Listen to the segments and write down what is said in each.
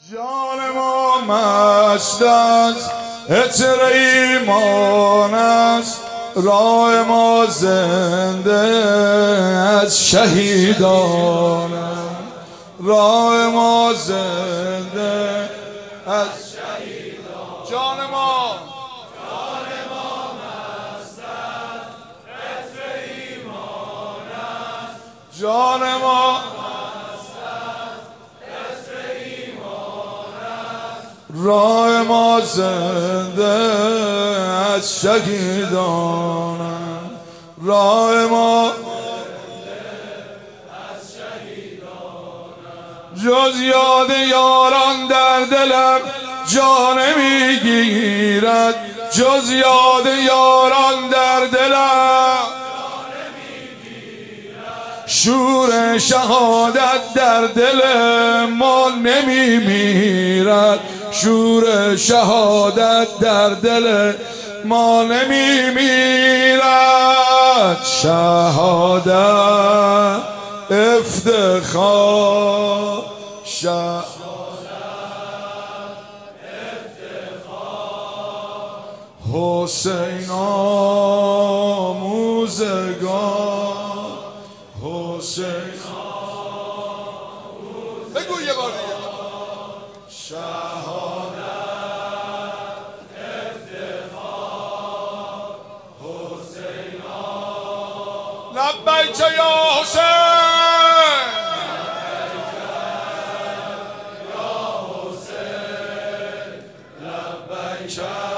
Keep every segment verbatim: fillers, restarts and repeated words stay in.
جان ما مست است، عطر ایمان است، راه ما زنده از شهیدان است، راه ما زنده از شهیدان. جان ما جان ما مست است، عطر ایمان است، جان ما راه ما زنده از شهیدان، راه ما از شهیدان. جز یاد یاران در دلم جا نمیگیرد، جز یاد یاران در دلم شور شهادت در دل ما نمیمیرد، شور شهادت در دل ما نمیمیرد. شهادت افتخار، شهادت افتخار، حسین آموزگار، حسین بگو یه بار دیگه. شهادت افتخار، حسین لبیک یا حسین، یا حسین، لبیک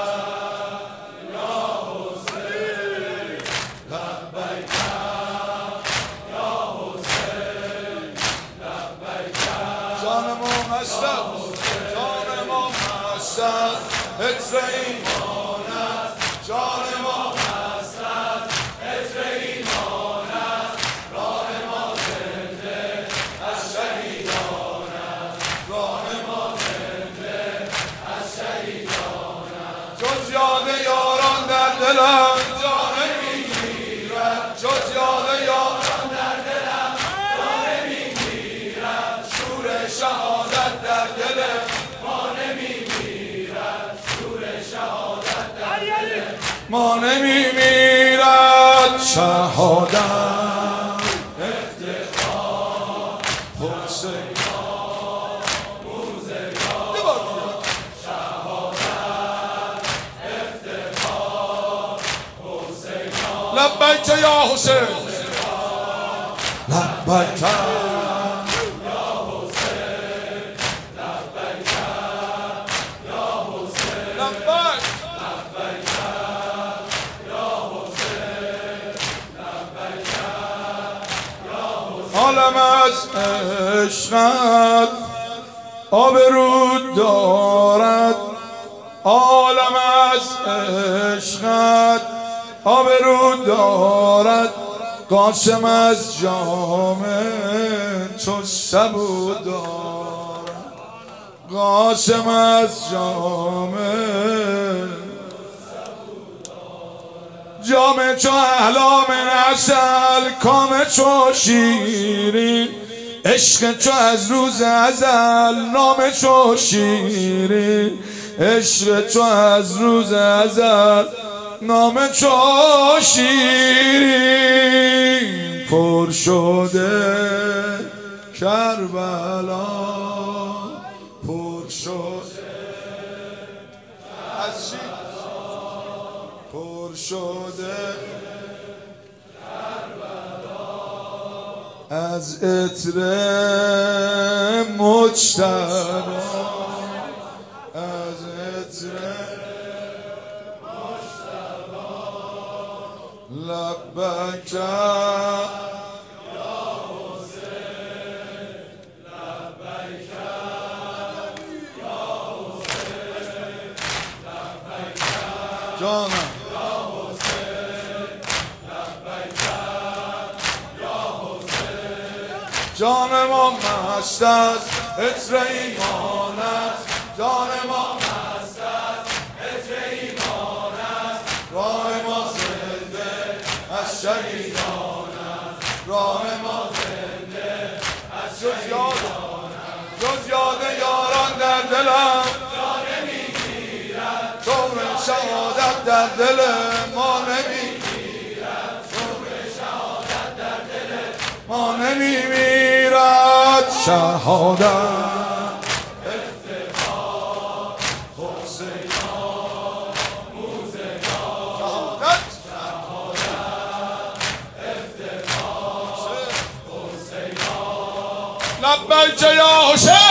یا حسین، لبیک یا حسین، لبیک. جان ما مست است، جان ما مست است، عطر ایمان است، جان ما مست است، عطر ایمان است، راه ما زنده از شهیدان است، راه ما زنده از شهیدان است. جز یاد یاران در دلم جا نمیگیرد، جز یاد یاران در دلم جا نمیگیرد، شور شهادت در دل ما نمیمیرد، شور شهادت در دل ما نمیمیرد. شهادت افتخار، حسین آموزگار، شهادت افتخار، حسین لبیک یا حسین، لبیک عالم از عشقت آبرو دارد، عالم از عشقت آبرو دارد، قاسم از جام تو سبو دارد، قاسم از جام جام چو احلام عسل، کام چو شیرین، عشق چو از روز ازل، نام چو شیرین، عشق چو از روز ازل، نام چو شیرین. پر شده کربلا، پر شده از شیر، پر شده از عطر مجتبی، از عطر مجتبی، لبیک یا حسین، لبیک یا حسین، لبیک جانم جان ما مست است، عطر ایمان است، جان ما مست است، عطر ایمان است، راه ما زنده از شهیدان است، راه ما زنده از شهیدان است. جز یاد یاران در شهادت در دل ما نمیمیرد، شهادت در دل ما نمیمیرد. شهادت لبیک یا حسین.